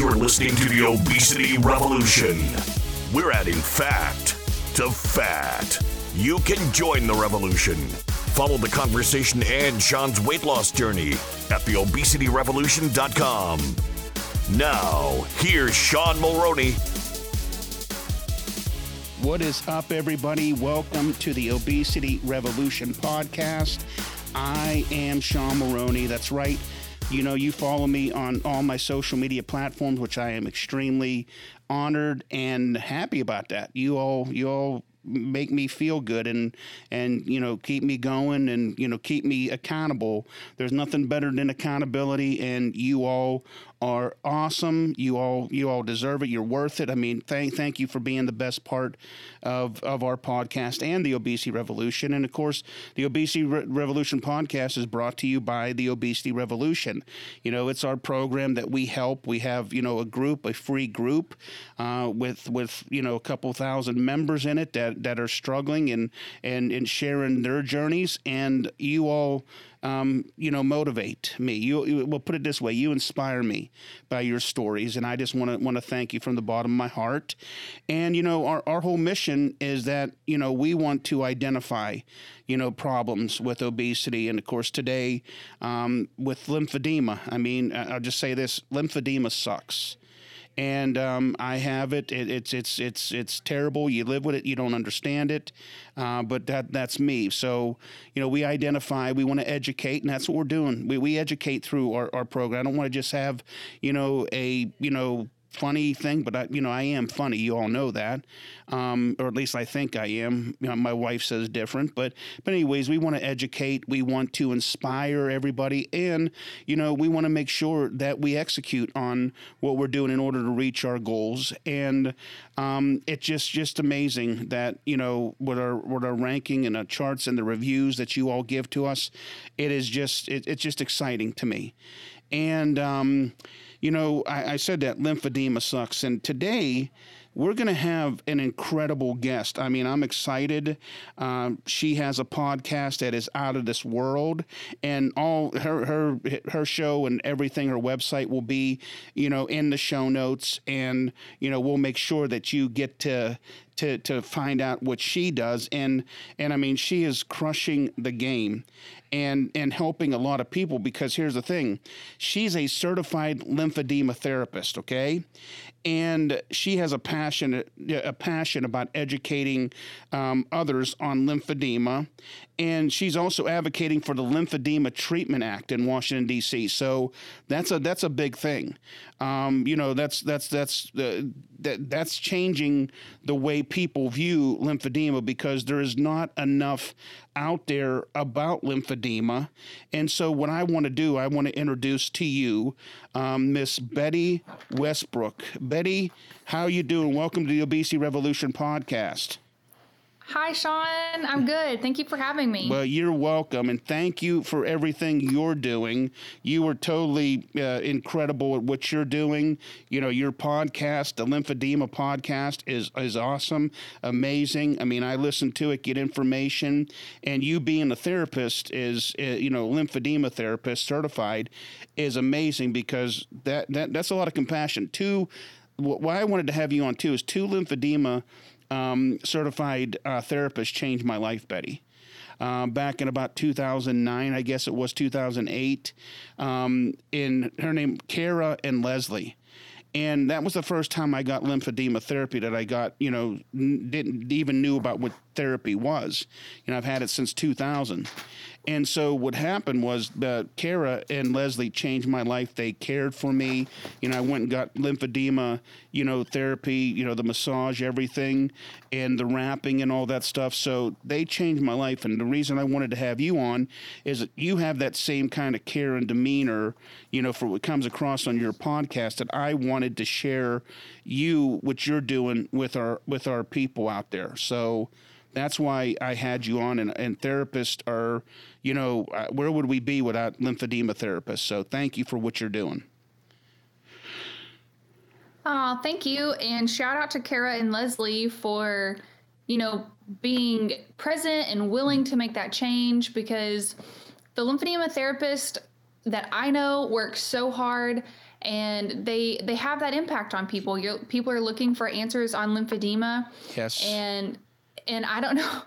You're listening to the Obesity Revolution. We're adding fact to fat. You can join the revolution. Follow the conversation and Sean's weight loss journey at theobesityrevolution.com. Now, here's Sean Mulroney. What is up, everybody? Welcome to the Obesity Revolution podcast. I am Sean Mulroney. That's right. You know, you follow me on all my social media platforms, which I am extremely honored and happy about that. You all make me feel good and you know, keep me going and, you know, keep me accountable. There's nothing better than accountability, and you all are awesome. You all deserve it. You're worth it. I mean, thank you for being the best part of our podcast and the Obesity Revolution. And of course, the Obesity Revolution podcast is brought to you by the Obesity Revolution. You know, it's our program that we help. We have, you know, a free group with you know, a couple thousand members in it that are struggling and sharing their journeys. And you all you know, motivate me. We'll put it this way: you inspire me by your stories, and I just want to thank you from the bottom of my heart. And you know, our whole mission is that, you know, we want to identify, you know, problems with obesity, and of course today with lymphedema. I mean, I'll just say this: lymphedema sucks. And I have it. It's terrible. You live with it. You don't understand it. But that's me. So, you know, we identify. We want to educate, and that's what we're doing. We educate through our program. I don't want to just have, you know, funny thing, but I am funny. You all know that, or at least I think I am. You know, my wife says different, but anyways, we want to educate. We want to inspire everybody, and you know, we want to make sure that we execute on what we're doing in order to reach our goals. And it's just amazing that, you know, with our ranking and our charts and the reviews that you all give to us, it's just exciting to me. And you know, I said that lymphedema sucks, and today we're going to have an incredible guest. I mean, I'm excited. She has a podcast that is out of this world, and all her show and everything, her website will be, you know, in the show notes, and you know, we'll make sure that you get to find out what she does. And I mean, she is crushing the game and helping a lot of people, because here's the thing: she's a certified lymphedema therapist, okay? And she has a passion about educating others on lymphedema, and she's also advocating for the Lymphedema Treatment Act in Washington, D.C. So that's a big thing. You know, that's changing the way people view lymphedema, because there is not enough out there about lymphedema. And so what I want to do, I want to introduce to you Miss Betty Westbrook. Betty, how are you doing? Welcome to the Obesity Revolution podcast. Hi, Sean. I'm good. Thank you for having me. Well, you're welcome, and thank you for everything you're doing. You are totally incredible at what you're doing. You know, your podcast, the Lymphedema podcast, is awesome, amazing. I mean, I listen to it, get information, and you being a therapist is, you know, lymphedema therapist certified, is amazing, because that's a lot of compassion. Why I wanted to have you on too is two lymphedema certified therapist changed my life, Betty. Back in about 2009, I guess it was 2008, in her name, Kara and Leslie. And that was the first time I got lymphedema therapy that I got, you know, didn't even knew about what therapy was. You know, I've had it since 2000. And so what happened was that Kara and Leslie changed my life. They cared for me. You know, I went and got lymphedema, you know, therapy, you know, the massage, everything, and the wrapping and all that stuff. So they changed my life. And the reason I wanted to have you on is that you have that same kind of care and demeanor, you know, for what comes across on your podcast, that I wanted to share what you're doing with our people out there. So that's why I had you on, and therapists are, you know, where would we be without lymphedema therapists? So thank you for what you're doing. Thank you. And shout out to Kara and Leslie for, you know, being present and willing to make that change, because the lymphedema therapist that I know work so hard, and they have that impact on people. People are looking for answers on lymphedema. Yes. And I don't know.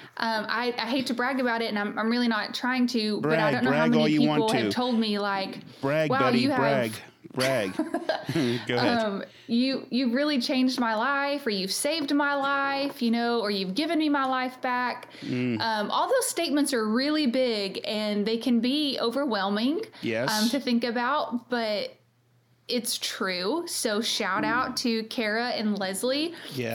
I hate to brag about it, and I'm really not trying to, but I don't know how many people have told me, like, brag, wow, buddy, you brag. have Brag. Go ahead. You've really changed my life, or you've saved my life, or you've given me my life back. All those statements are really big, and they can be overwhelming to think about, but it's true. So shout out to Kara and Leslie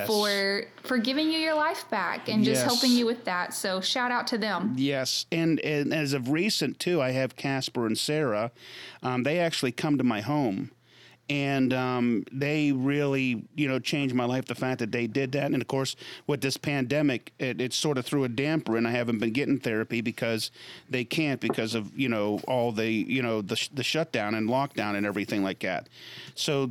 for giving you your life back and just helping you with that. So shout out to them. Yes. And as of recent too, I have Casper and Sarah. They actually come to my home, and they really, changed my life. The fact that they did that. And of course, with this pandemic, it sort of threw a damper, and I haven't been getting therapy because they can't, because of, all the, the shutdown and lockdown and everything like that. So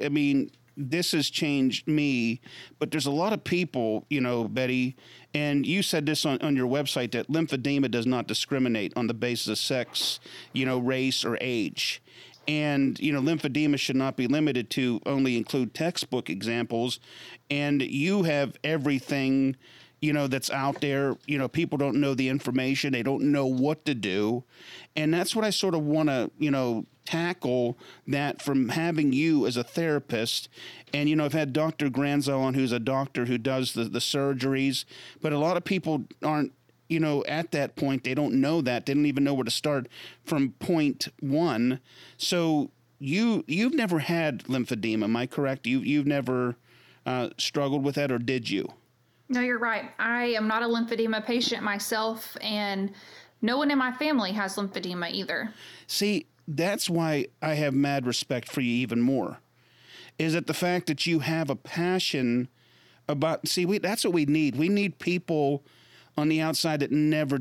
this has changed me, but there's a lot of people, Betty, and you said this on your website, that lymphedema does not discriminate on the basis of sex, race or age. And, lymphedema should not be limited to only include textbook examples. And you have everything, that's out there. People don't know the information. They don't know what to do. And that's what I sort of want to, tackle that from having you as a therapist. And, I've had Dr. Granzo on, who's a doctor who does the surgeries. But a lot of people aren't, at that point. They don't know that. They don't even know where to start from point one. So you've never had lymphedema, am I correct? You've never struggled with that, or did you? No, you're right. I am not a lymphedema patient myself, and no one in my family has lymphedema either. See, that's why I have mad respect for you even more, is that the fact that you have a passion about, that's what we need. We need people on the outside that never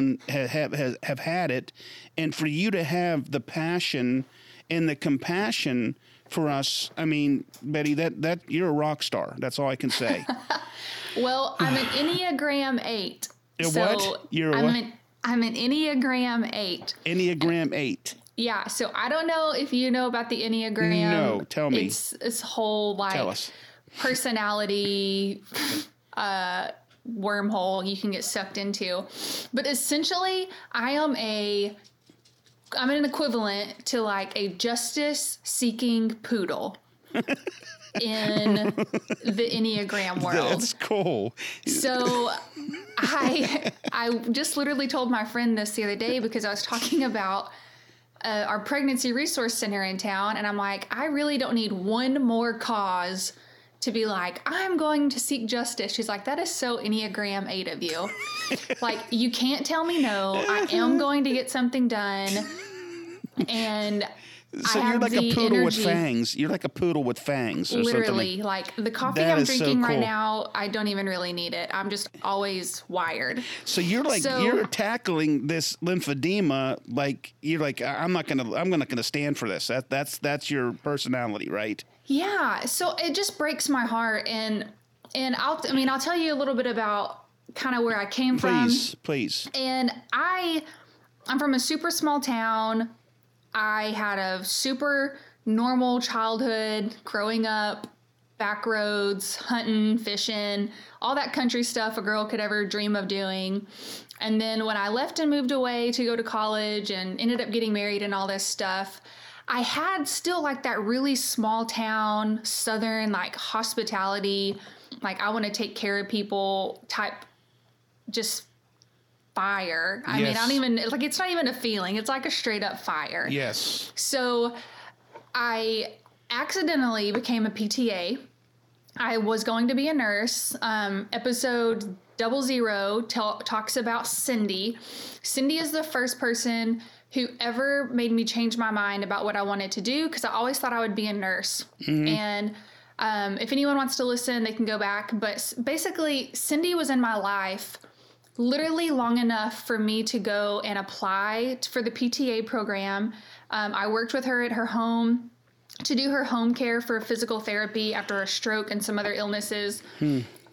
have had it. And for you to have the passion and the compassion for us, Betty, that you're a rock star. That's all I can say. Well, I'm an Enneagram 8. What? You're I'm an Enneagram 8. Enneagram 8. Yeah. So I don't know if you know about the Enneagram. No, tell me. It's this whole Tell us. Personality wormhole you can get sucked into. But essentially, I'm an equivalent to like a justice-seeking poodle in the Enneagram world. That's cool. So I just literally told my friend this the other day, because I was talking about our pregnancy resource center in town, and I'm like, I really don't need one more cause to be like, I'm going to seek justice. She's like, that is so Enneagram 8 of you. Like, you can't tell me no. I am going to get something done. And so you're like a poodle with fangs. You're like a poodle with fangs. Or literally, something. Like the coffee I'm drinking right now, I don't even really need it. I'm just always wired. So you're tackling this lymphedema like you're like, I'm not gonna stand for this. That's your personality, right? Yeah. So it just breaks my heart, and I'll tell you a little bit about kind of where I came from. Please. And I'm from a super small town. I had a super normal childhood growing up, back roads, hunting, fishing, all that country stuff a girl could ever dream of doing. And then when I left and moved away to go to college and ended up getting married and all this stuff, I had still like that really small town, Southern, like hospitality, like I want to take care of people type, just fire. I mean, I don't even, like, it's not even a feeling. It's like a straight up fire. Yes. So I accidentally became a PTA. I was going to be a nurse. Episode 00 talks about Cindy. Cindy is the first person who ever made me change my mind about what I wanted to do, because I always thought I would be a nurse. Mm-hmm. And if anyone wants to listen, they can go back. But basically, Cindy was in my life literally long enough for me to go and apply for the PTA program. I worked with her at her home to do her home care for physical therapy after a stroke and some other illnesses.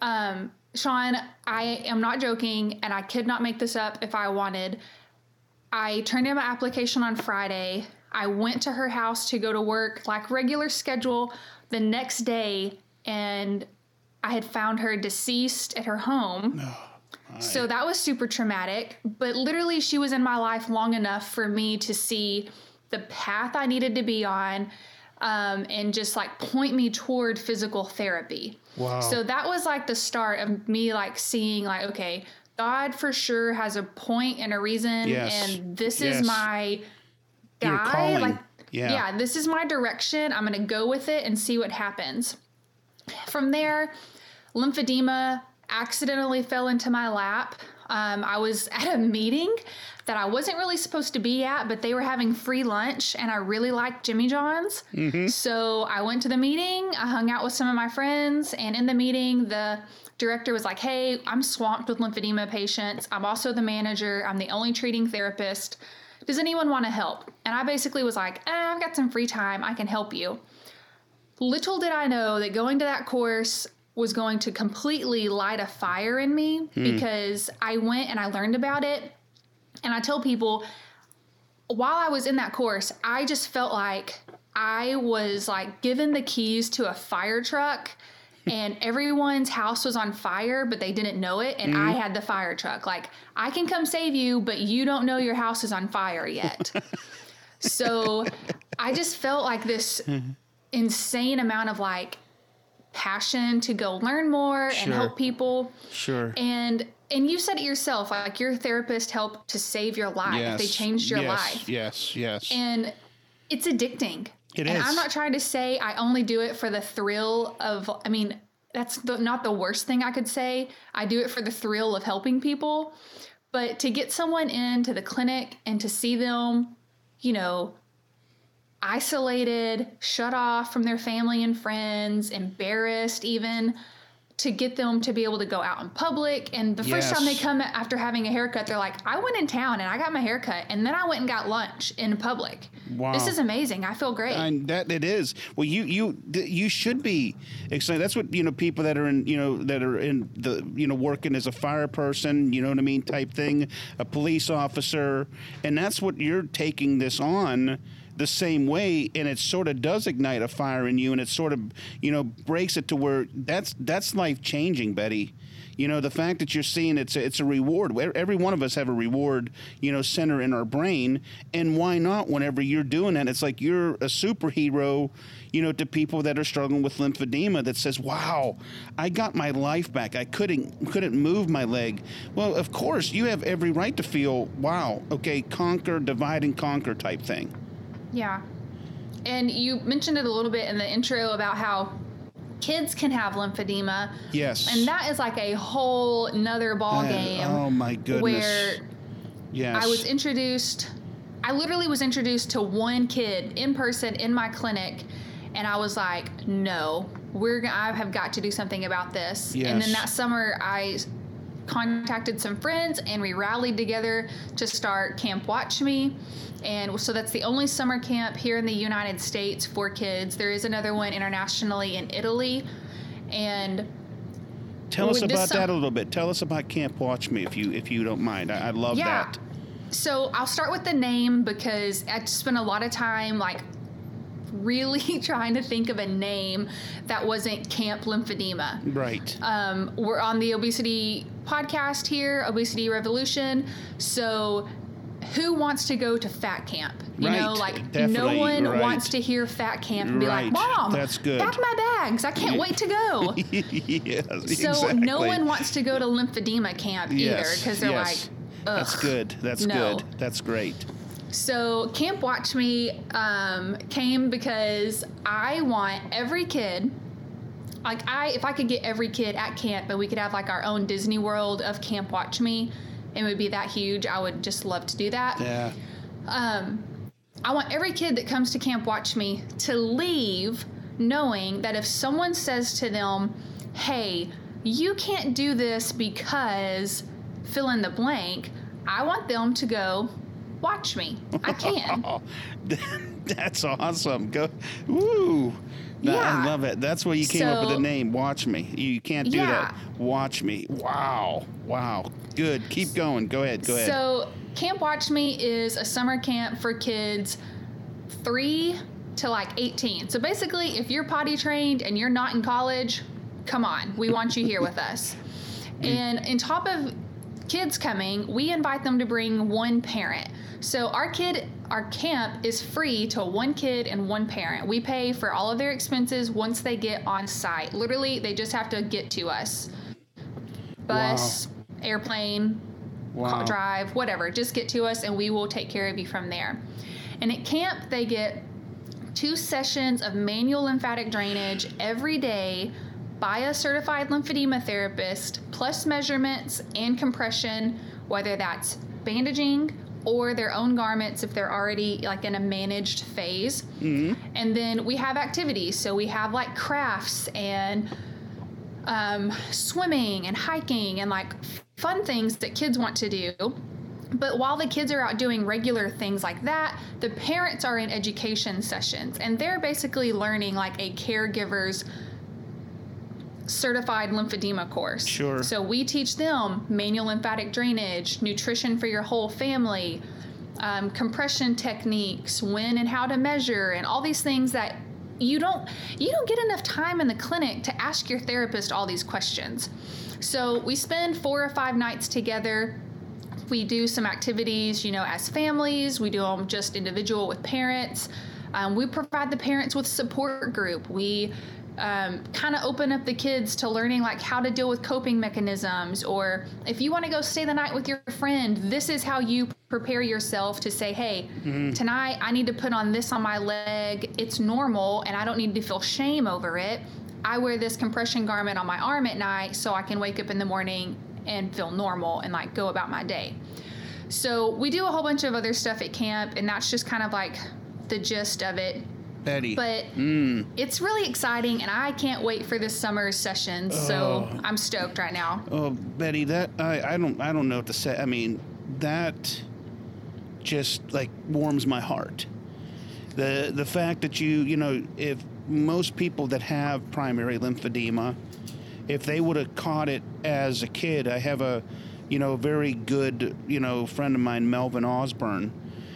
Sean, I am not joking, and I could not make this up if I wanted. I turned in my application on Friday. I went to her house to go to work, like regular schedule, the next day, and I had found her deceased at her home. So that was super traumatic. But literally, she was in my life long enough for me to see the path I needed to be on, and just like point me toward physical therapy. Wow. So that was like the start of me like seeing like, okay, God for sure has a point and a reason, and this is my Your guide. calling. Like, Yeah. this is my direction. I'm going to go with it and see what happens. From there, lymphedema accidentally fell into my lap. I was at a meeting that I wasn't really supposed to be at, but they were having free lunch, and I really liked Jimmy John's. So I went to the meeting. I hung out with some of my friends, and in the meeting, the director was like, hey, I'm swamped with lymphedema patients. I'm also the manager. I'm the only treating therapist. Does anyone want to help? And I basically was like, I've got some free time. I can help you. Little did I know that going to that course was going to completely light a fire in me, because I went and I learned about it. And I tell people, while I was in that course, I just felt like I was like given the keys to a fire truck, and everyone's house was on fire, but they didn't know it. And I had the fire truck. Like, I can come save you, but you don't know your house is on fire yet. So I just felt like this insane amount of like passion to go learn more and help people. Sure. And you said it yourself, like your therapist helped to save your life. Yes. They changed your life. Yes. And it's addicting. It and is. I'm not trying to say I only do it for the thrill of, I mean, that's not the worst thing I could say. I do it for the thrill of helping people. But to get someone into the clinic and to see them, you know, isolated, shut off from their family and friends, embarrassed even, to get them to be able to go out in public. And the first time they come after having a haircut, they're like, I went in town and I got my haircut, and then I went and got lunch in public. Wow. This is amazing. I feel great. And that it is. Well, you should be excited. That's what, people that are in, the, working as a fire person, you know what I mean, type thing, a police officer. And that's what you're taking this on the same way, and it sort of does ignite a fire in you, and it sort of, breaks it to where that's life-changing, Betty. The fact that you're seeing it's a reward. Every one of us have a reward, center in our brain, and why not whenever you're doing that? It's like you're a superhero, to people that are struggling with lymphedema that says, wow, I got my life back. I couldn't move my leg. Well, of course, you have every right to feel, wow, okay, divide and conquer type thing. Yeah. And you mentioned it a little bit in the intro about how kids can have lymphedema. Yes. And that is like a whole nother ball game. Oh my goodness. Where yes. I literally was introduced to one kid in person in my clinic, and I was like, no, I have got to do something about this. Yes. And then that summer I contacted some friends, and we rallied together to start Camp Watch Me. And so that's the only summer camp here in the United States for kids. There is another one internationally in Italy. And tell us about that a little bit. Tell us about Camp Watch Me if you don't mind. I love that. So I'll start with the name, because I spent a lot of time like really trying to think of a name that wasn't Camp Lymphedema. Right. We're on the obesity podcast here, Obesity Revolution. So who wants to go to fat camp? You know, like definitely. No one wants to hear fat camp and be like, Mom, that's good. pack my bags. I can't wait to go. Yes, so exactly. No one wants to go to lymphedema camp either, because they're like, ugh. That's good. That's good. That's great. So Camp Watch Me came because I want every kid, if I could get every kid at camp and we could have like our own Disney World of Camp Watch Me, it would be that huge. I would just love to do that. Yeah. I want every kid that comes to Camp Watch Me to leave knowing that if someone says to them, hey, you can't do this because fill in the blank, I want them to go, watch me. I can. That's awesome. Go. Woo. Yeah. I love it. That's why you came up with the name, Watch Me. You can't do that. Watch Me. Wow. Good. Keep going. Go ahead. So Camp Watch Me is a summer camp for kids 3 to like 18. So basically, if you're potty trained and you're not in college, come on, we want you here with us. And on top of kids coming, we invite them to bring one parent. So our camp is free to one kid and one parent. We pay for all of their expenses once they get on site. Literally, they just have to get to us. Bus, airplane, drive, whatever. Just get to us and we will take care of you from there. And at camp, they get 2 sessions of manual lymphatic drainage every day by a certified lymphedema therapist, plus measurements and compression, whether that's bandaging or their own garments if they're already like in a managed phase. Mm-hmm. And then we have activities. So we have like crafts and swimming and hiking and like fun things that kids want to do. But while the kids are out doing regular things like that, the parents are in education sessions and they're basically learning like a caregiver's certified lymphedema course. Sure. So we teach them manual lymphatic drainage, nutrition for your whole family, compression techniques, when and how to measure, and all these things that you don't get enough time in the clinic to ask your therapist all these questions. So we spend 4 or 5 nights together. We do some activities, as families. We do them just individual with parents. We provide the parents with support group. We kind of open up the kids to learning like how to deal with coping mechanisms, or if you want to go stay the night with your friend, this is how you prepare yourself to say, hey, tonight I need to put on this on my leg. It's normal and I don't need to feel shame over it. I wear this compression garment on my arm at night so I can wake up in the morning and feel normal and like go about my day. So we do a whole bunch of other stuff at camp, and that's just kind of like the gist of it. Betty. But it's really exciting, and I can't wait for this summer's sessions. So I'm stoked right now. Oh, Betty, that I don't know what to say. I mean, that just like warms my heart. The fact that if most people that have primary lymphedema, if they would have caught it as a kid, I have a very good friend of mine, Melvin Osborne.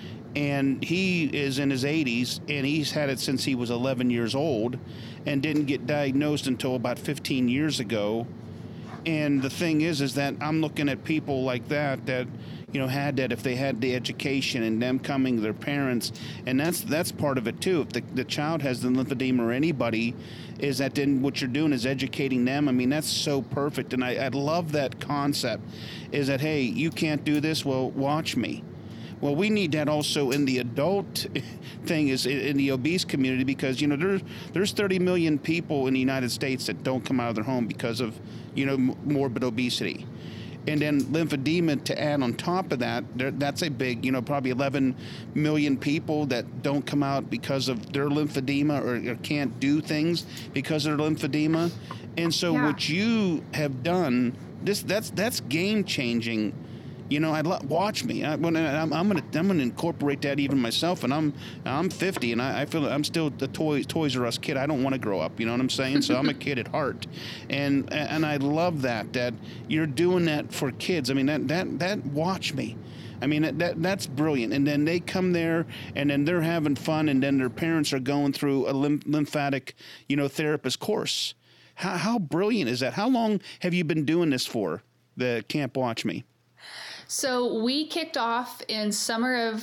And he is in his 80s, and he's had it since he was 11 years old and didn't get diagnosed until about 15 years ago. And the thing is that I'm looking at people like that had that if they had the education and them coming to their parents. And that's part of it, too. If the child has the lymphedema or anybody, is that then what you're doing is educating them. I mean, that's so perfect. And I love that concept is that, hey, you can't do this. Well, watch me. Well, we need that also in the adult thing, is in the obese community, because there's 30 million people in the United States that don't come out of their home because of morbid obesity, and then lymphedema to add on top of that. That's a big probably 11 million people that don't come out because of their lymphedema or can't do things because of their lymphedema. And so what you have done, that's game changing. Watch me. I'm gonna incorporate that even myself. And I'm 50, and I feel I'm still the Toys R Us kid. I don't want to grow up. You know what I'm saying? So I'm a kid at heart, and I love that you're doing that for kids. I mean that watch me. I mean that's brilliant. And then they come there, and then they're having fun, and then their parents are going through a lymphatic therapist course. How brilliant is that? How long have you been doing this for? The Camp Watch Me. So we kicked off in summer of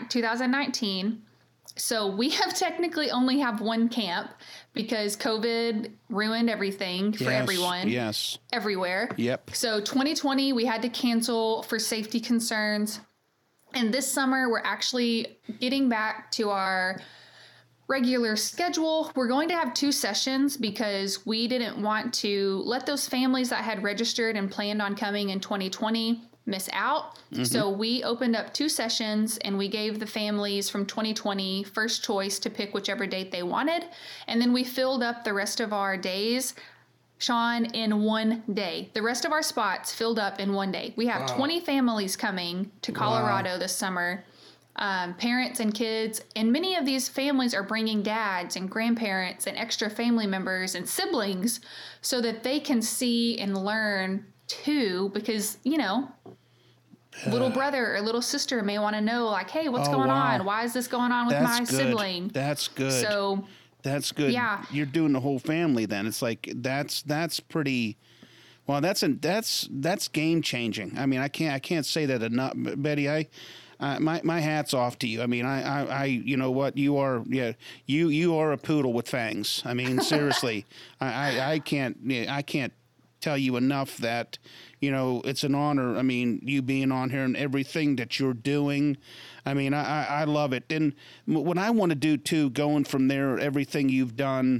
2019. So we have technically only have one camp because COVID ruined everything for everyone. Yes. Everywhere. Yep. So 2020, we had to cancel for safety concerns. And this summer, we're actually getting back to our regular schedule. We're going to have 2 sessions because we didn't want to let those families that had registered and planned on coming in 2020 miss out. Mm-hmm. So we opened up 2 sessions, and we gave the families from 2020 first choice to pick whichever date they wanted. And then we filled up the rest of our days, Sean, in one day. The rest of our spots filled up in one day. We have 20 families coming to Colorado this summer, parents and kids. And many of these families are bringing dads and grandparents and extra family members and siblings so that they can see and learn too, because, little brother or little sister may want to know, like, hey, what's Oh, going wow. on? Why is this going on with my Good. sibling? That's good. So That's good. Yeah. You're doing the whole family then. It's like that's pretty. Well, that's game changing. I mean, I can't say that enough, Betty. My hat's off to you. I mean, I you know what, you are, yeah, you are a poodle with fangs. I mean, seriously, I can't tell you enough that, you know, it's an honor. I mean, you being on here and everything that you're doing. I mean, I love it. And what I want to do too, going from there, everything you've done.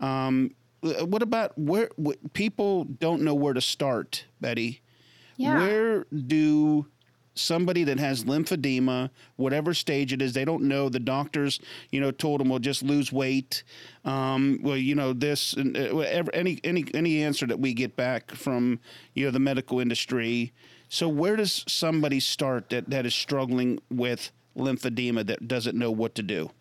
What about where people don't know where to start, Betty? Yeah. Where do somebody that has lymphedema, whatever stage it is, they don't know. The doctors, you know, told them, well, just lose weight. Well, you know, this and any answer that we get back from, you know, the medical industry. So where does somebody start that is struggling with lymphedema that doesn't know what to do?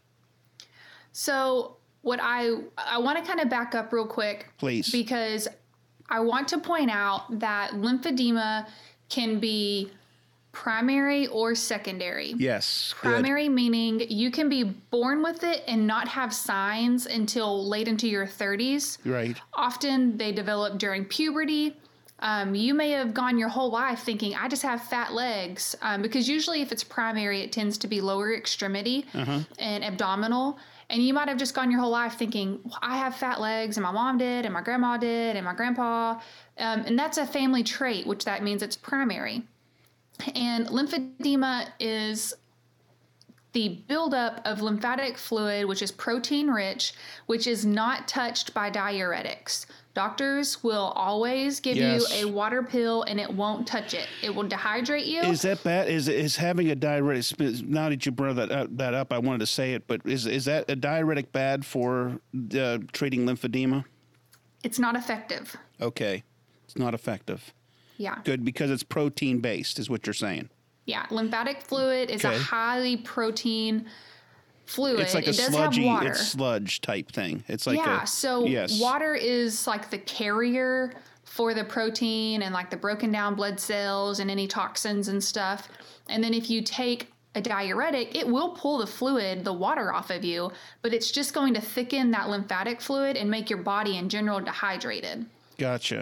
So what I want to kind of back up real quick, Please. because I want to point out that lymphedema can be primary or secondary. Yes. Primary meaning you can be born with it and not have signs until late into your 30s. Right. Often they develop during puberty. You may have gone your whole life thinking, I just have fat legs. Because usually if it's primary, it tends to be lower extremity and abdominal. And you might have just gone your whole life thinking, well, I have fat legs, and my mom did, and my grandma did, and my grandpa. And that's a family trait, which that means it's primary. And lymphedema is the buildup of lymphatic fluid, which is protein rich, which is not touched by diuretics. Doctors will always give you a water pill and it won't touch it. It will dehydrate you. Is that bad? Is having a diuretic, now that you brought that up, I wanted to say it, but is that a diuretic bad for treating lymphedema? It's not effective. Okay. It's not effective. Yeah. Good, because it's protein based is what you're saying. Yeah. Lymphatic fluid is a highly protein fluid. It's like it a does sludgy, have water. it's sludge type thing. It's like water is like the carrier for the protein and like the broken down blood cells and any toxins and stuff. And then if you take a diuretic, it will pull the fluid, the water off of you, but it's just going to thicken that lymphatic fluid and make your body in general dehydrated. Gotcha.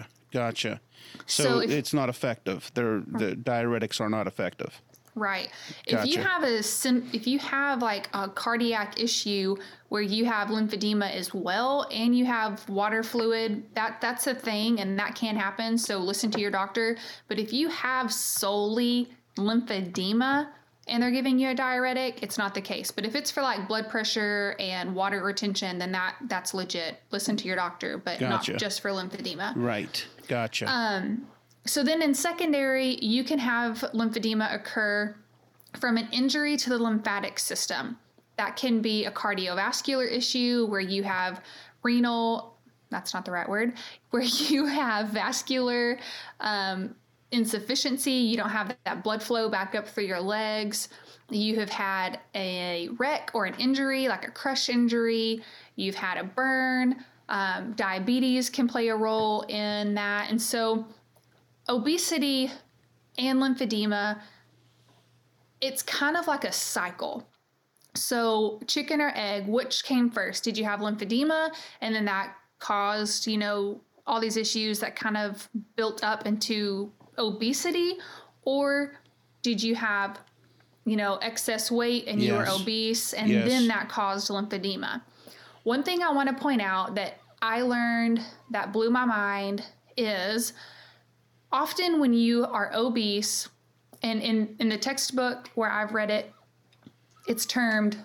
So it's not effective. The diuretics are not effective. Right. Gotcha. If you have like a cardiac issue where you have lymphedema as well and you have water fluid, that's a thing and that can happen. So listen to your doctor. But if you have solely lymphedema and they're giving you a diuretic, it's not the case. But if it's for like blood pressure and water retention, then that's legit. Listen to your doctor, but not just for lymphedema. Right. Gotcha. So then in secondary, you can have lymphedema occur from an injury to the lymphatic system. That can be a cardiovascular issue where you have that's not the right word, where you have vascular insufficiency. You don't have that blood flow back up through your legs. You have had a wreck or an injury, like a crush injury. You've had a burn. Diabetes can play a role in that. And so obesity and lymphedema, it's kind of like a cycle. So chicken or egg, which came first? Did you have lymphedema and then that caused, all these issues that kind of built up into obesity? Or did you have, excess weight and you were obese and then that caused lymphedema? One thing I want to point out that I learned that blew my mind is often when you are obese, and in the textbook where I've read it, it's termed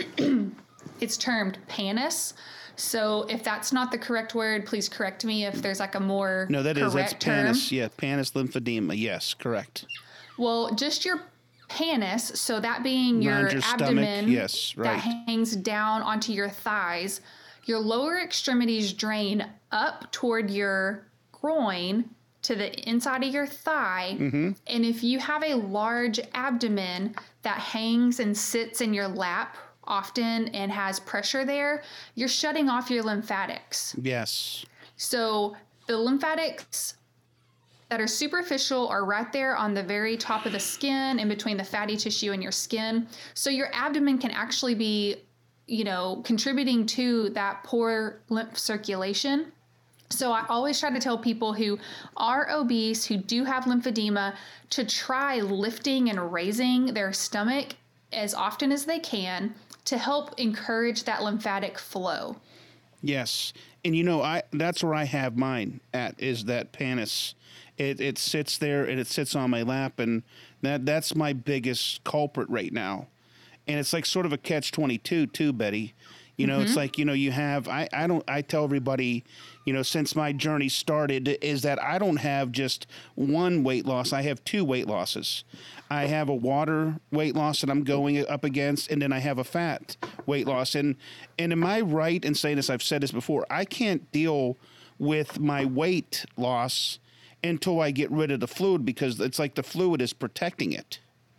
PANIS. So if that's not the correct word, please correct me if there's like a more that's term. PANIS. Yeah, PANIS lymphedema. Yes, correct. Well, just your PANIS, so that being your abdomen that hangs down onto your thighs, your lower extremities drain up toward your groin to the inside of your thigh. Mm-hmm. And if you have a large abdomen that hangs and sits in your lap often and has pressure there, you're shutting off your lymphatics. Yes. So the lymphatics that are superficial or right there on the very top of the skin, in between the fatty tissue and your skin. So your abdomen can actually be, contributing to that poor lymph circulation. So I always try to tell people who are obese, who do have lymphedema, to try lifting and raising their stomach as often as they can to help encourage that lymphatic flow. Yes. And that's where I have mine at, is that pannus. It sits there and it sits on my lap, and that's my biggest culprit right now. And it's like sort of a catch-22 too, Betty. It's like, I tell everybody, since my journey started, is that I don't have just one weight loss. I have two weight losses. I have a water weight loss that I'm going up against, and then I have a fat weight loss. And am I right in saying this? I've said this before. I can't deal with my weight loss until I get rid of the fluid, because it's like the fluid is protecting it.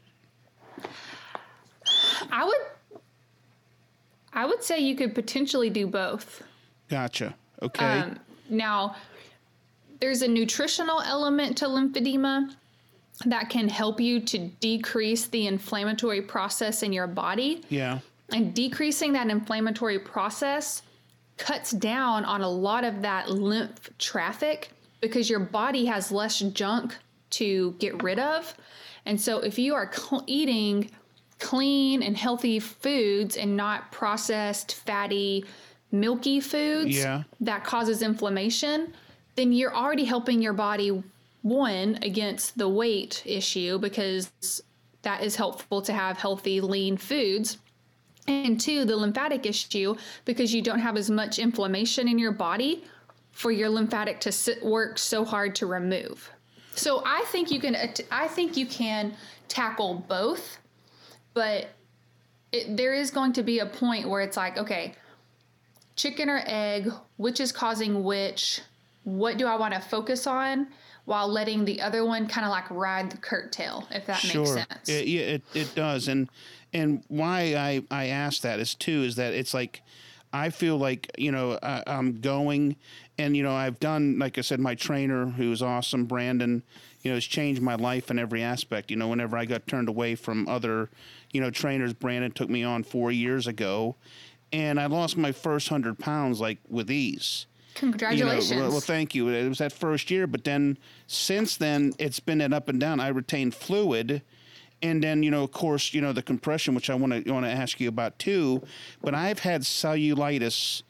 I would say you could potentially do both. Gotcha. Okay. Now, there's a nutritional element to lymphedema that can help you to decrease the inflammatory process in your body. Yeah. And decreasing that inflammatory process cuts down on a lot of that lymph traffic, because your body has less junk to get rid of. And so if you are eating clean and healthy foods and not processed, fatty, milky foods that causes inflammation, then you're already helping your body, one, against the weight issue, because that is helpful to have healthy, lean foods. And two, the lymphatic issue, because you don't have as much inflammation in your body for your lymphatic to work so hard to remove. So I think you can tackle both, but there is going to be a point where it's like, okay, chicken or egg, which is causing which? What do I want to focus on, while letting the other one kind of like ride the curtail, if that makes sense? It does. And why I ask that is that it's like, I feel like, I'm going, and, I've done, like I said, my trainer, who's awesome, Brandon, has changed my life in every aspect. Whenever I got turned away from other, trainers, Brandon took me on 4 years ago, and I lost my first 100 pounds, like, with ease. Congratulations. Well, thank you. It was that first year, but then since then, it's been an up and down. I retained fluid. And then, of course, the compression, which I want to ask you about too. But I've had cellulitis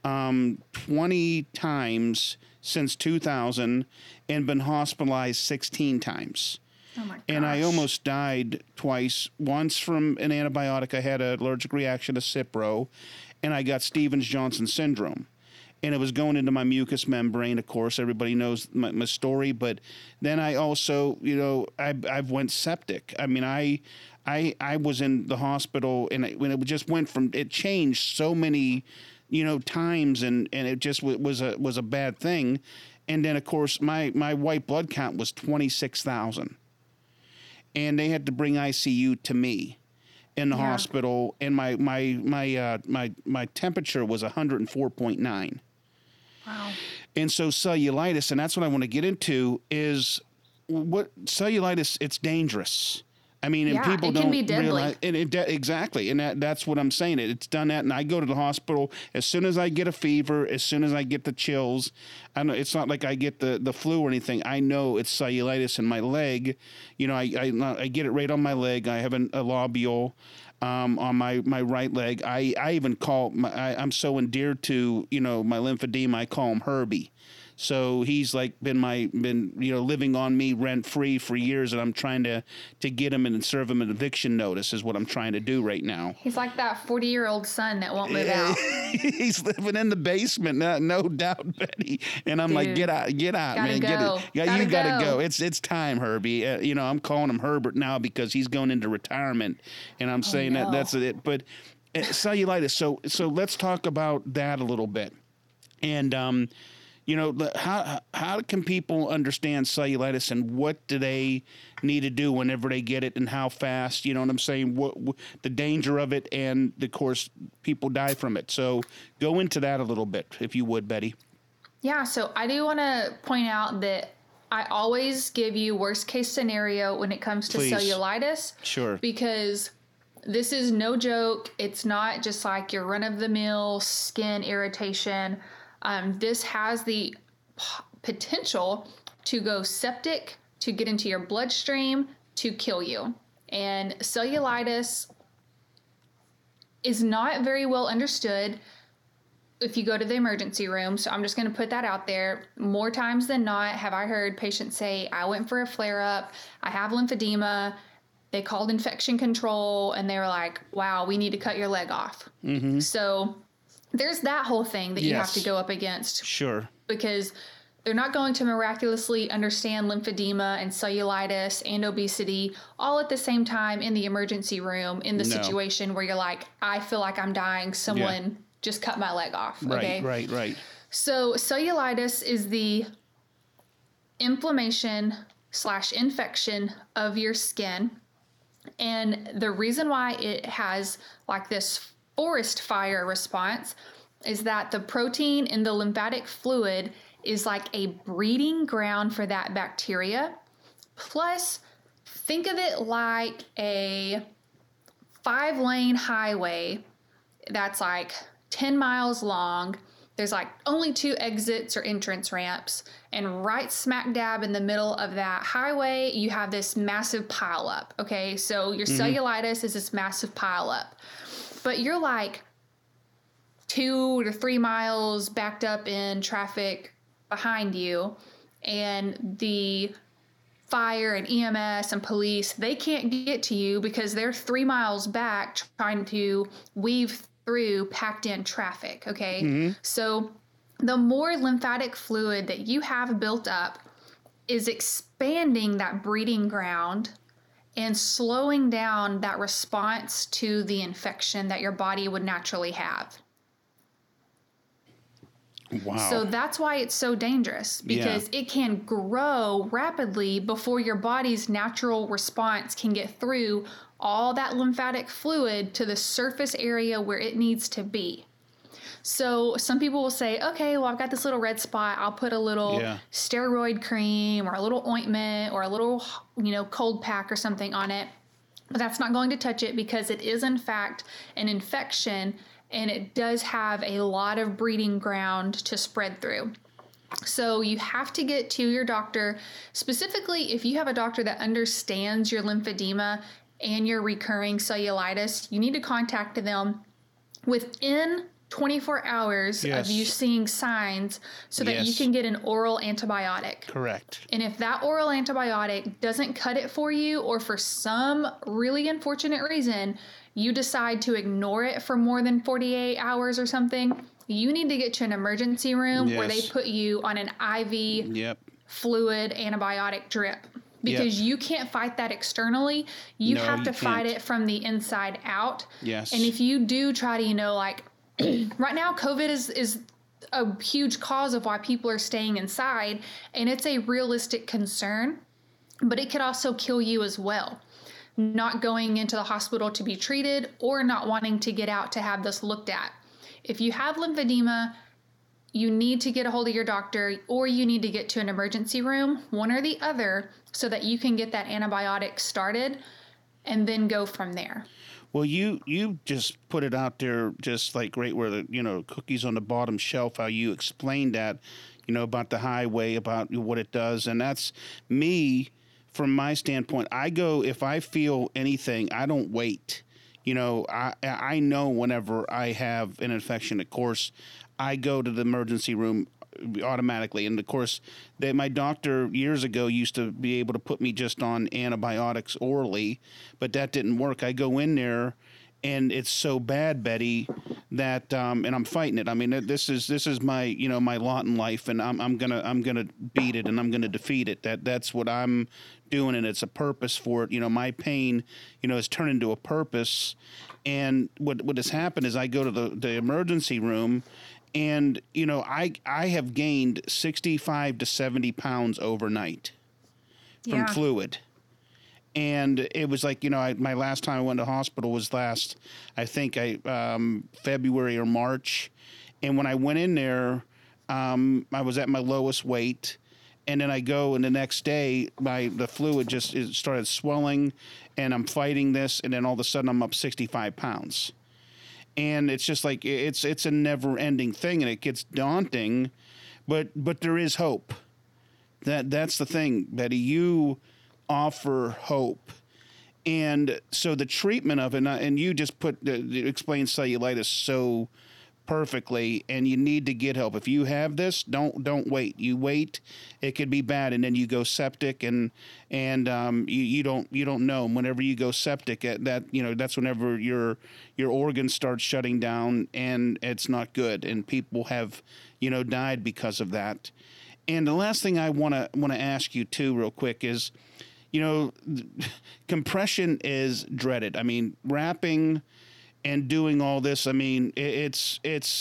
20 times since 2000 and been hospitalized 16 times. Oh my gosh. And I almost died twice. Once from an antibiotic. I had an allergic reaction to Cipro, and I got Stevens-Johnson syndrome. And it was going into my mucous membrane. Of course, everybody knows my story. But then I also, I've went septic. I mean, I was in the hospital, and when it just went from, it changed so many, times, and it just was a bad thing. And then, of course, my white blood count was 26,000, and they had to bring ICU to me in the hospital, and my temperature was 104.9. Wow. And so cellulitis, and that's what I want to get into, is what cellulitis, it's dangerous. I mean, and people don't realize, exactly, and that's what I'm saying. It's done that, and I go to the hospital as soon as I get a fever, as soon as I get the chills. I know it's not like I get the flu or anything. I know it's cellulitis in my leg. I get it right on my leg. I have a lobule on my right leg. I even call I'm so endeared to my lymphedema. I call him Herbie. So he's like been living on me rent free for years, and I'm trying to get him and serve him an eviction notice is what I'm trying to do right now. He's like that 40-year-old son that won't move out. He's living in the basement, no doubt, Betty. And I'm like, get out, man, get it. Yeah, you gotta go. It's time, Herbie. I'm calling him Herbert now because he's going into retirement, and I'm saying that's it. But cellulitis. So let's talk about that a little bit, and how can people understand cellulitis, and what do they need to do whenever they get it, and how fast, you know what I'm saying, what the danger of it, and of course people die from it. So go into that a little bit, if you would, Betty. Yeah, so I do want to point out that I always give you worst case scenario when it comes to Please. cellulitis. Sure. Because this is no joke. It's not just like your run-of-the-mill skin irritation. This has the potential to go septic, to get into your bloodstream, to kill you. And cellulitis is not very well understood if you go to the emergency room. So I'm just going to put that out there. More times than not have I heard patients say, I went for a flare-up, I have lymphedema. They called infection control and they were like, wow, we need to cut your leg off. Mm-hmm. So there's that whole thing that you have to go up against. Sure. Because they're not going to miraculously understand lymphedema and cellulitis and obesity all at the same time in the emergency room in the situation where you're like, I feel like I'm dying. Someone just cut my leg off. Okay. Right. So cellulitis is the inflammation/infection of your skin. And the reason why it has like this forest fire response is that the protein in the lymphatic fluid is like a breeding ground for that bacteria. Plus, think of it like a 5-lane highway that's like 10 miles long. There's like only 2 exits or entrance ramps. And right smack dab in the middle of that highway, you have this massive pileup. Okay, so your cellulitis is this massive pileup. But you're like 2 to 3 miles backed up in traffic behind you. And the fire and EMS and police, they can't get to you because they're 3 miles back trying to weave through packed in traffic. Okay. So the more lymphatic fluid that you have built up is expanding that breeding ground and slowing down that response to the infection that your body would naturally have. Wow. So that's why it's so dangerous, because it can grow rapidly before your body's natural response can get through all that lymphatic fluid to the surface area where it needs to be. So some people will say, okay, well, I've got this little red spot. I'll put a little steroid cream or a little ointment or a little, cold pack or something on it. But that's not going to touch it because it is, in fact, an infection, and it does have a lot of breeding ground to spread through. So you have to get to your doctor, specifically if you have a doctor that understands your lymphedema and your recurring cellulitis. You need to contact them within 24 hours of you seeing signs so that you can get an oral antibiotic. Correct. And if that oral antibiotic doesn't cut it for you, or for some really unfortunate reason, you decide to ignore it for more than 48 hours or something, you need to get to an emergency room where they put you on an IV fluid antibiotic drip. Because you can't fight that externally. You have to fight it from the inside out. Yes. And if you do try to, right now, COVID is a huge cause of why people are staying inside, and it's a realistic concern, but it could also kill you as well. Not going into the hospital to be treated or not wanting to get out to have this looked at. If you have lymphedema, you need to get a hold of your doctor, or you need to get to an emergency room, one or the other, so that you can get that antibiotic started and then go from there. Well, you just put it out there just like right where the, cookies on the bottom shelf, how you explained that, about the highway, about what it does. And that's me, from my standpoint. I go, if I feel anything, I don't wait. I know whenever I have an infection, of course, I go to the emergency room automatically. And of course, my doctor years ago used to be able to put me just on antibiotics orally, but that didn't work. I go in there and it's so bad, Betty, that and I'm fighting it. I mean, this is my my lot in life, and I'm gonna beat it, and I'm gonna defeat it. That's what I'm doing, and it's a purpose for it. My pain, has turned into a purpose. And what has happened is I go to the emergency room. And, I have gained 65 to 70 pounds overnight from fluid. And it was like, my last time I went to hospital was February or March. And when I went in there, I was at my lowest weight. And then I go, and the next day, the fluid it started swelling, and I'm fighting this, and then all of a sudden I'm up 65 pounds. And it's just like it's a never-ending thing, and it gets daunting, but there is hope. That's the thing, Betty. You offer hope. And so the treatment of it, and you just explain cellulitis so perfectly, and you need to get help. If you have this, don't wait. You wait, it could be bad, and then you go septic, and you don't know. Whenever you go septic, that's whenever your organs start shutting down, and it's not good, and people have died because of that. And the last thing I want to ask you too, real quick, is compression is dreaded. I mean, wrapping and doing all this, I mean, it's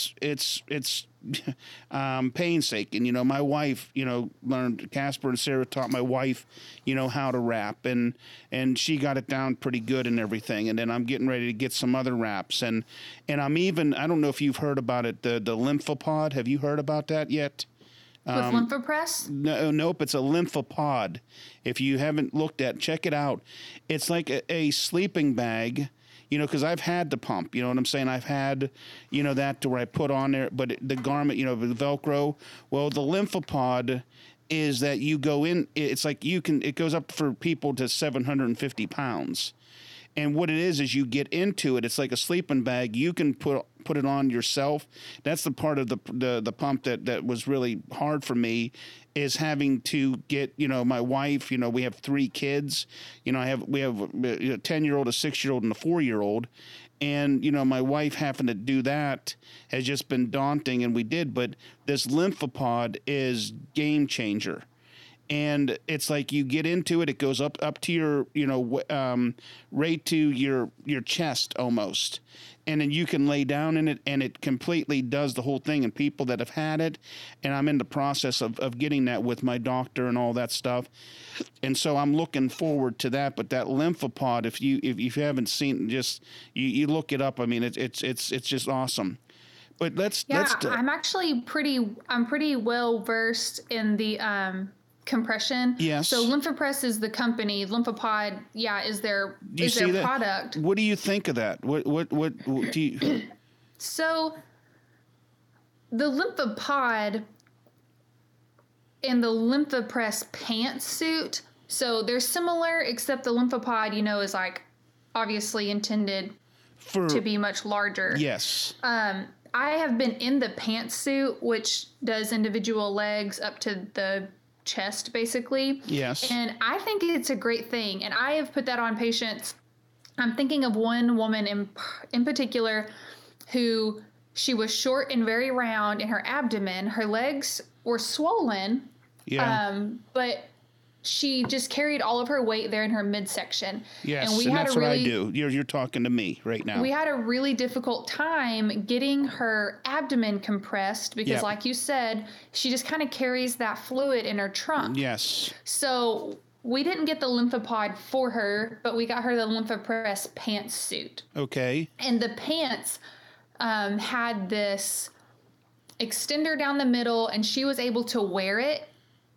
painstaking. My wife, learned. Casper and Sarah taught my wife, how to wrap, and she got it down pretty good and everything. And then I'm getting ready to get some other wraps, and I'm even, I don't know if you've heard about it, the Lymphopod. Have you heard about that yet? With LymphoPress? No, nope. It's a Lymphopod. If you haven't looked at, check it out. It's like a sleeping bag, because I've had the pump. You know what I'm saying? I've had, that to where I put on there, but the garment, the Velcro. Well, the Lymphopod is that you go in. It's like it goes up for people to 750 pounds. And what it is you get into it. It's like a sleeping bag. You can put it on yourself. That's the part of the pump that was really hard for me, is having to get, my wife, we have 3 kids. We have a 10-year-old, a 6-year-old, and a 4-year-old. And, my wife having to do that has just been daunting, and we did. But this Lymphopod is game changer. And it's like you get into it, it goes up to your, right to your chest almost. And then you can lay down in it, and it completely does the whole thing. And people that have had it, and I'm in the process of getting that with my doctor and all that stuff. And so I'm looking forward to that. But that Lymphopod, if you haven't seen, just you look it up. I mean, it's just awesome. But I'm pretty well versed in the compression. Yes. So LymphoPress is the company. Lymphopod, is their product. What do you think of that? What do you? So the Lymphopod and the LymphoPress pantsuit. So they're similar, except the Lymphopod, is like obviously intended to be much larger. Yes. I have been in the pantsuit, which does individual legs up to the chest, basically. Yes. And I think it's a great thing. And I have put that on patients. I'm thinking of one woman in particular who she was short and very round in her abdomen. Her legs were swollen. Yeah. But she just carried all of her weight there in her midsection. Yes, and that's what I do. You're talking to me right now. We had a really difficult time getting her abdomen compressed because, like you said, she just kind of carries that fluid in her trunk. Yes. So we didn't get the Lymphopod for her, but we got her the LymphoPress pantsuit. Okay. And the pants had this extender down the middle, and she was able to wear it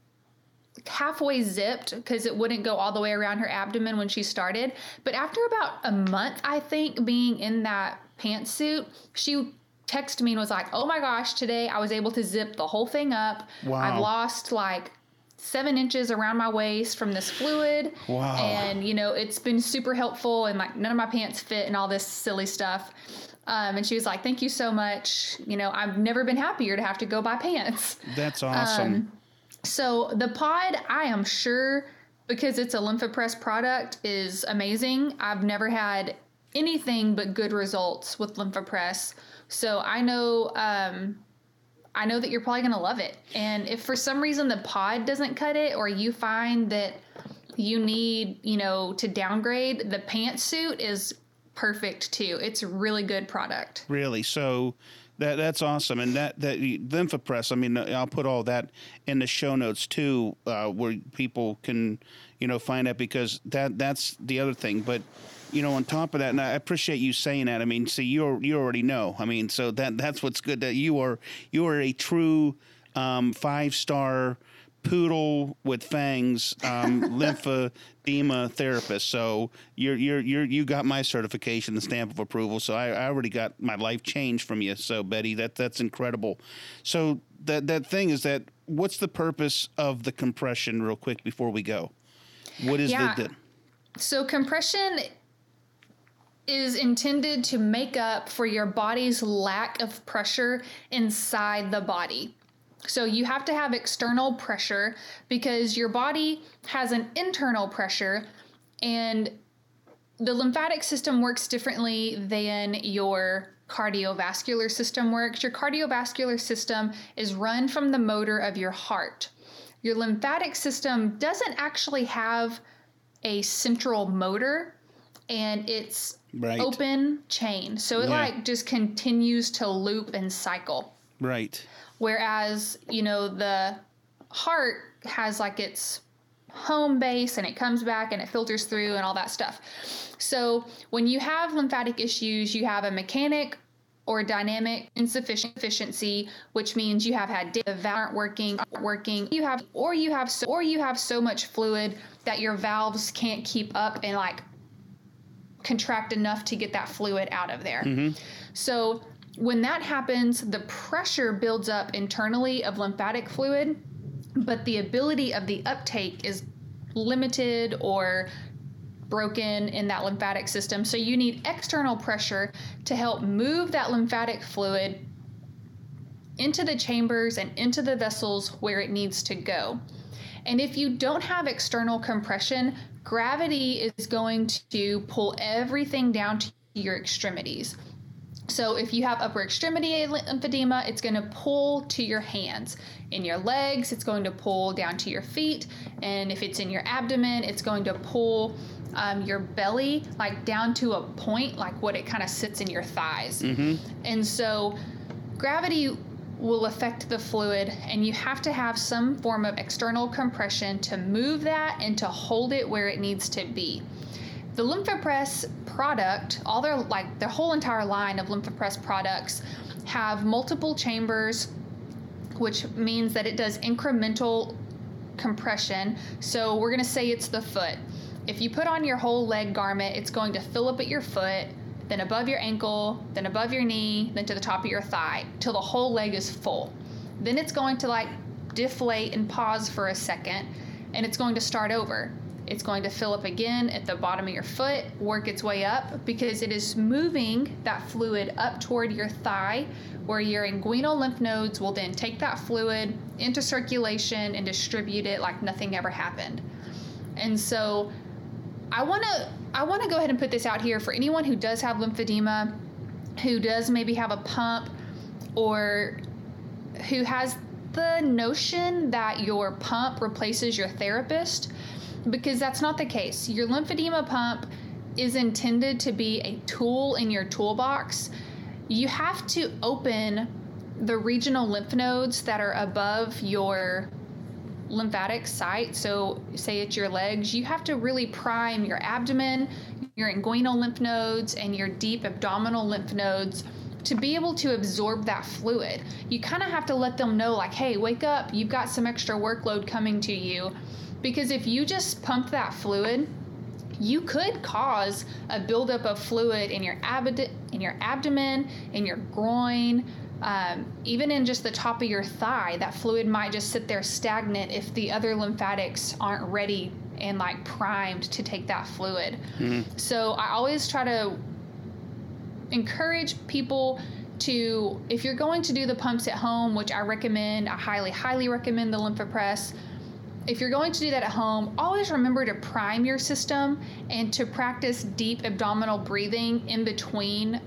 halfway zipped because it wouldn't go all the way around her abdomen when she started. But after about a month, I think, being in that pantsuit, she texted me and was like, oh my gosh, today I was able to zip the whole thing up. Wow. I've lost like 7 inches around my waist from this fluid. Wow. And, it's been super helpful, and like none of my pants fit and all this silly stuff. And she was like, thank you so much. I've never been happier to have to go buy pants. That's awesome. So the pod, I am sure, because it's a LymphoPress product, is amazing. I've never had anything but good results with LymphoPress. So I know that you're probably going to love it. And if for some reason the pod doesn't cut it, or you find that you need, to downgrade, the pantsuit is perfect too. It's a really good product. Really? So that's awesome. And that Lymphopress, I mean, I'll put all that in the show notes too, where people can, find it, because that's the other thing. But, on top of that, and I appreciate you saying that. I mean, see, you already know. I mean, so that's what's good, that you are a true 5-star poodle with fangs, lymphedema therapist. So you got my certification, the stamp of approval. So I already got my life changed from you. So Betty, that's incredible. So that thing is that, what's the purpose of the compression, real quick, before we go? What is So compression is intended to make up for your body's lack of pressure inside the body. So you have to have external pressure because your body has an internal pressure, and the lymphatic system works differently than your cardiovascular system works. Your cardiovascular system is run from the motor of your heart. Your lymphatic system doesn't actually have a central motor, and it's open chain. So it like just continues to loop and cycle. Right. Whereas, the heart has like its home base, and it comes back and it filters through and all that stuff. So when you have lymphatic issues, you have a mechanic or dynamic insufficiency, which means you have had the valves aren't working. You have so much fluid that your valves can't keep up and like contract enough to get that fluid out of there. Mm-hmm. So when that happens, the pressure builds up internally of lymphatic fluid, but the ability of the uptake is limited or broken in that lymphatic system. So you need external pressure to help move that lymphatic fluid into the chambers and into the vessels where it needs to go. And if you don't have external compression, gravity is going to pull everything down to your extremities. So if you have upper extremity lymphedema, it's going to pull to your hands. In your legs, it's going to pull down to your feet. And if it's in your abdomen, it's going to pull your belly like down to a point, like what it kind of sits in your thighs. Mm-hmm. And so gravity will affect the fluid, and you have to have some form of external compression to move that and to hold it where it needs to be. The LymphaPress product, their whole entire line of LymphaPress products have multiple chambers, which means that it does incremental compression. So we're going to say it's the foot. If you put on your whole leg garment, it's going to fill up at your foot, then above your ankle, then above your knee, then to the top of your thigh, till the whole leg is full. Then it's going to deflate and pause for a second, and it's going to start over. It's going to fill up again at the bottom of your foot, work its way up, because it is moving that fluid up toward your thigh, where your inguinal lymph nodes will then take that fluid into circulation and distribute it like nothing ever happened. And so I want to go ahead and put this out here for anyone who does have lymphedema, who does maybe have a pump, or who has the notion that your pump replaces your therapist, because that's not the case. Your lymphedema pump is intended to be a tool in your toolbox. You have to open the regional lymph nodes that are above your lymphatic site. So say it's your legs, you have to really prime your abdomen, your inguinal lymph nodes, and your deep abdominal lymph nodes to be able to absorb that fluid. You kind of have to let them know, like, hey, wake up, you've got some extra workload coming to you. Because if you just pump that fluid, you could cause a buildup of fluid in your abdomen, in your groin, even in just the top of your thigh. That fluid might just sit there stagnant if the other lymphatics aren't ready and primed to take that fluid. Mm-hmm. So I always try to encourage people to, if you're going to do the pumps at home, which I recommend, I highly, highly recommend the LymphaPress. If you're going to do that at home, always remember to prime your system and to practice deep abdominal breathing in between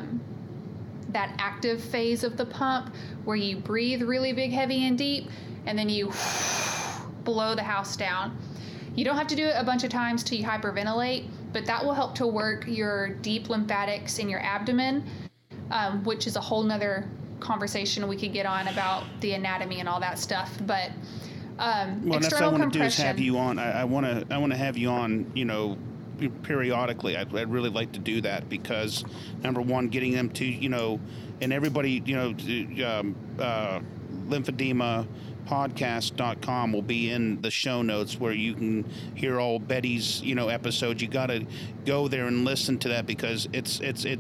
that active phase of the pump, where you breathe really big, heavy, and deep, and then you blow the house down. You don't have to do it a bunch of times till you hyperventilate, but that will help to work your deep lymphatics in your abdomen, which is a whole nother conversation we could get on about the anatomy and all that stuff. But well, that's what I want to do is have you on. I want to have you on, periodically. I'd really like to do that because, number one, getting them to, and everybody, lymphedema, podcast.com will be in the show notes where you can hear all Betty's, episodes. You got to go there and listen to that because it's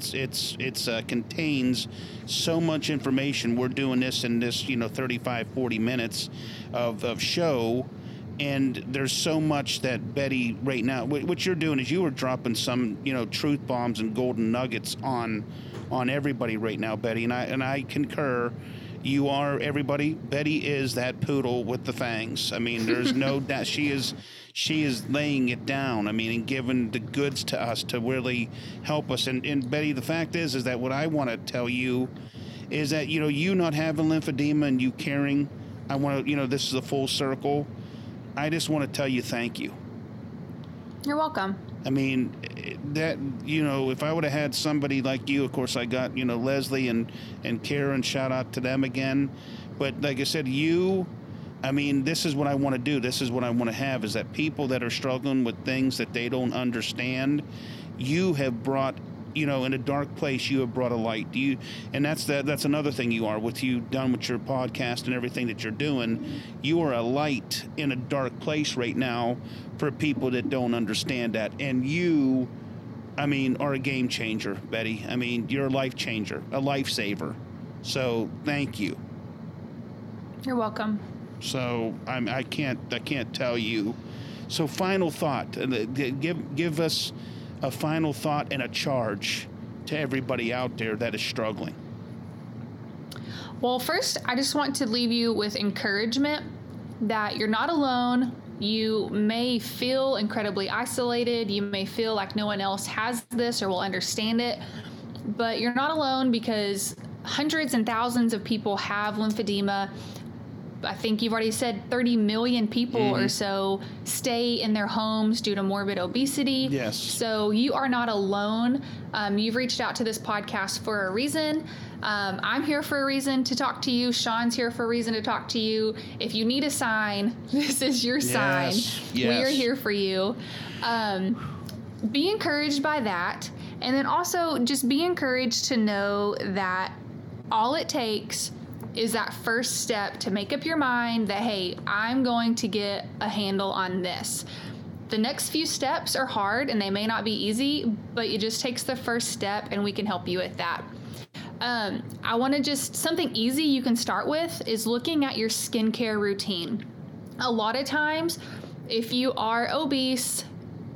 contains so much information. We're doing this in this, 35, 40 minutes of show. And there's so much that Betty right now, what you're doing is you are dropping some, truth bombs and golden nuggets on everybody right now, Betty. And I concur. You are everybody. Betty is that poodle with the fangs. I mean, there's no doubt she is laying it down. I mean, and giving the goods to us to really help us. And Betty, the fact is that what I want to tell you is that, you not having lymphedema and you caring, I want to, this is a full circle. I just want to tell you thank you. You're welcome. I mean, that, if I would have had somebody like you, of course, I got, Leslie and Karen, shout out to them again. But like I said, this is what I want to do. This is what I want to have, is that people that are struggling with things that they don't understand, you have brought, in a dark place, you have brought a light. And that's another thing you are, with you done with your podcast and everything that you're doing. You are a light in a dark place right now for people that don't understand that. And you, are a game changer, Betty. You're a life changer, a lifesaver. So thank you. You're welcome. So I can't tell you. So final thought, give us a final thought and a charge to everybody out there that is struggling. Well, first, I just want to leave you with encouragement that you're not alone. You may feel incredibly isolated. You may feel like no one else has this or will understand it, but you're not alone, because hundreds and thousands of people have lymphedema. I think you've already said 30 million people or so stay in their homes due to morbid obesity. Yes. So you are not alone. You've reached out to this podcast for a reason. I'm here for a reason to talk to you. Sean's here for a reason to talk to you. If you need a sign, this is your sign. Yes. We are here for you. Be encouraged by that. And then also just be encouraged to know that all it takes is that first step to make up your mind that, hey, I'm going to get a handle on this. The next few steps are hard and they may not be easy, but it just takes the first step and we can help you with that. I want to something easy you can start with is looking at your skincare routine. A lot of times, if you are obese,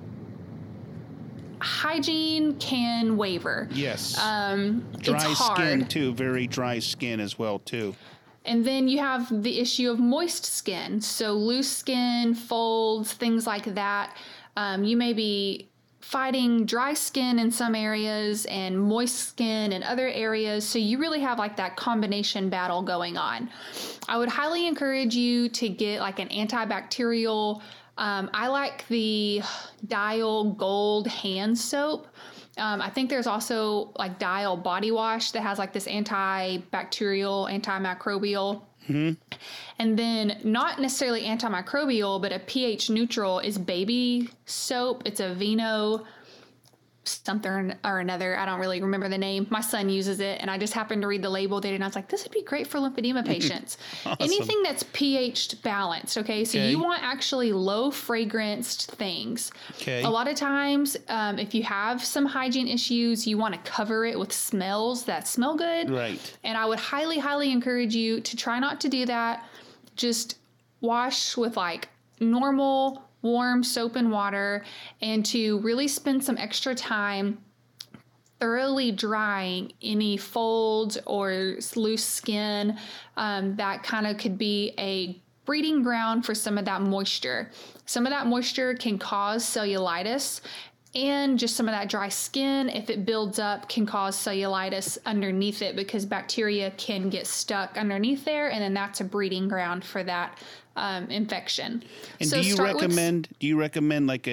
hygiene can waver. Yes. Dry skin too, very dry skin as well too. And then you have the issue of moist skin. So loose skin, folds, things like that. You may be fighting dry skin in some areas and moist skin in other areas. So you really have like that combination battle going on. I would highly encourage you to get like an antibacterial. I like the Dial Gold hand soap. I think there's also like Dial body wash that has like this antibacterial, antimicrobial. Mm-hmm. And then not necessarily antimicrobial, but a pH neutral is baby soap. It's a Vino something or another. I don't really remember the name. My son uses it, and I just happened to read the label date, and I was like, this would be great for lymphedema patients. Awesome. Anything that's pH balanced, okay? So you want actually low fragranced things. Okay. A lot of times, if you have some hygiene issues, you want to cover it with smells that smell good. Right. And I would highly, highly encourage you to try not to do that. Just wash with like normal warm soap and water, and to really spend some extra time thoroughly drying any folds or loose skin that kind of could be a breeding ground for some of that moisture. Some of that moisture can cause cellulitis, and just some of that dry skin, if it builds up, can cause cellulitis underneath it because bacteria can get stuck underneath there, and then that's a breeding ground for that infection. And so do you recommend like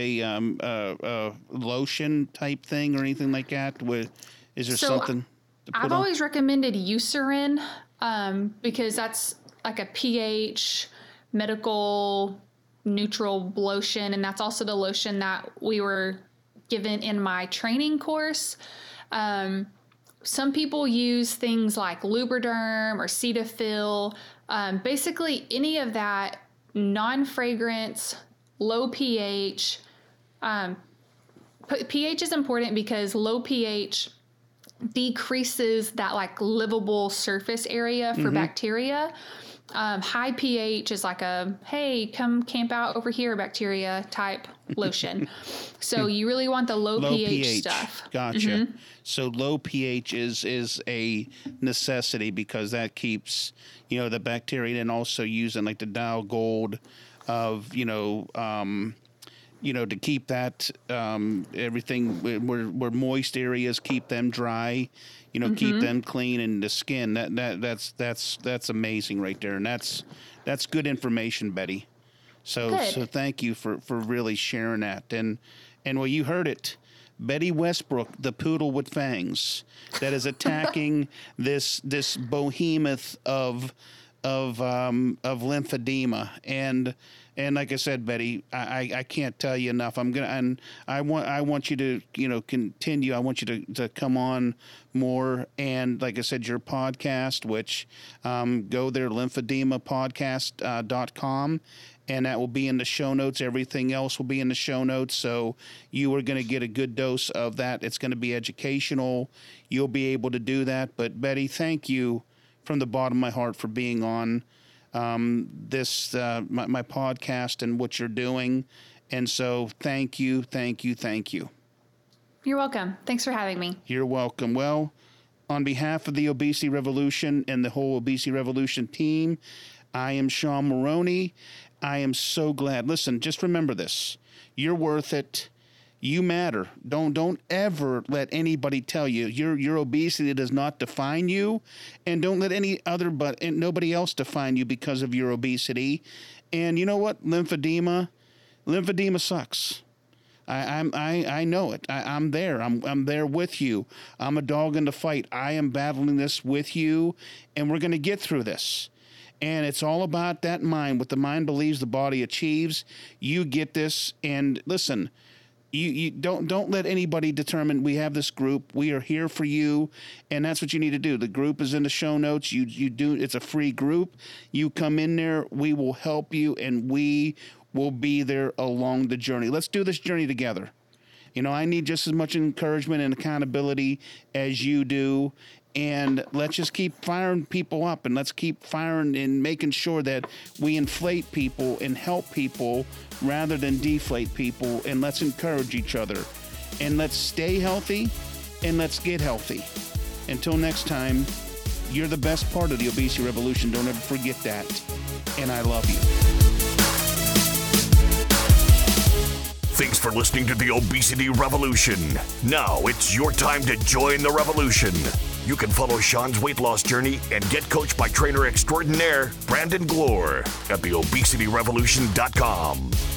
a lotion type thing or anything like that? Is there something to put I've always recommended Eucerin because that's like a pH medical neutral lotion, and that's also the lotion that we were given in my training course. some people use things like Lubriderm or Cetaphil, basically any of that non-fragrance, low pH. pH is important because low pH decreases that like livable surface area for bacteria. High pH is like a, hey, come camp out over here, bacteria type lotion. So you really want the low pH stuff. Gotcha. So low pH is a necessity because that keeps, the bacteria, and also using like the Dial Gold of, to keep that everything where moist areas, keep them dry, keep them clean, and the skin. That's amazing right there, and that's good information, Betty. So thank you for really sharing that. And well, you heard it, Betty Westbrook, the poodle with fangs, that is attacking this behemoth of lymphedema. And like I said, Betty, I can't tell you enough. I want you to, continue. I want you to come on more. And like I said, your podcast, which go there, lymphedemapodcast.com. And that will be in the show notes. Everything else will be in the show notes. So you are going to get a good dose of that. It's going to be educational. You'll be able to do that. But Betty, thank you from the bottom of my heart for being on this my podcast and what you're doing. And so thank you. You're welcome. Thanks for having me. You're welcome. Well, on behalf of the Obesity Revolution and the whole Obesity Revolution team, I am Sean Maroney. I am so glad. Listen, just remember this. You're worth it. You matter. Don't ever let anybody tell you your obesity does not define you, and don't let nobody else define you because of your obesity. And you know what? Lymphedema sucks. I know it. I'm there. I'm there with you. I'm a dog in the fight. I am battling this with you, and we're going to get through this. And it's all about that mind. What the mind believes, the body achieves. You get this. And listen, you don't let anybody determine. We have this group. We are here for you, and that's what you need to do. The group is in the show notes. You do. It's a free group. You come in there. We will help you, and we will be there along the journey. Let's do this journey together. I need just as much encouragement and accountability as you do. And let's just keep firing people up, and let's keep firing and making sure that we inflate people and help people rather than deflate people. And let's encourage each other. And let's stay healthy, and let's get healthy. Until next time, you're the best part of the Obesity Revolution. Don't ever forget that. And I love you. Thanks for listening to the Obesity Revolution. Now it's your time to join the revolution. You can follow Sean's weight loss journey and get coached by trainer extraordinaire Brandon Glore at theobesityrevolution.com.